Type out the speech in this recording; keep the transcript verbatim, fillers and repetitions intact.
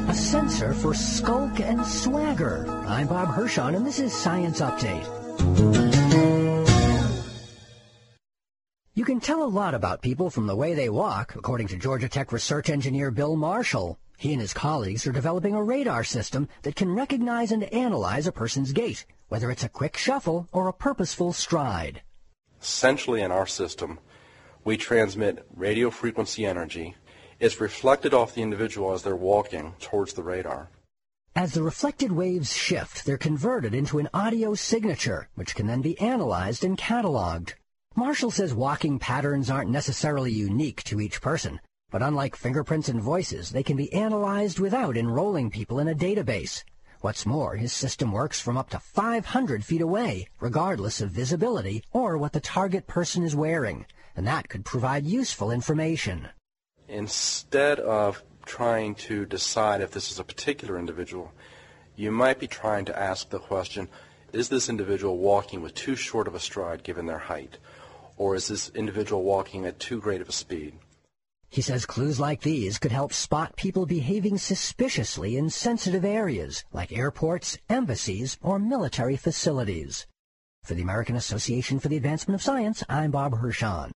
A sensor for skulk and swagger. I'm Bob Hirschon, and this is Science Update. You can tell a lot about people from the way they walk, according to Georgia Tech research engineer Bill Marshall. He and his colleagues are developing a radar system that can recognize and analyze a person's gait, whether it's a quick shuffle or a purposeful stride. Essentially in our system, we transmit radio frequency energy. It's reflected off the individual as they're walking towards the radar. As the reflected waves shift, they're converted into an audio signature, which can then be analyzed and cataloged. Marshall says walking patterns aren't necessarily unique to each person, but unlike fingerprints and voices, they can be analyzed without enrolling people in a database. What's more, his system works from up to five hundred feet away, regardless of visibility or what the target person is wearing, and that could provide useful information. Instead of trying to decide if this is a particular individual, you might be trying to ask the question, is this individual walking with too short of a stride given their height? Or is this individual walking at too great of a speed? He says clues like these could help spot people behaving suspiciously in sensitive areas, like airports, embassies, or military facilities. For the American Association for the Advancement of Science, I'm Bob Hirschon.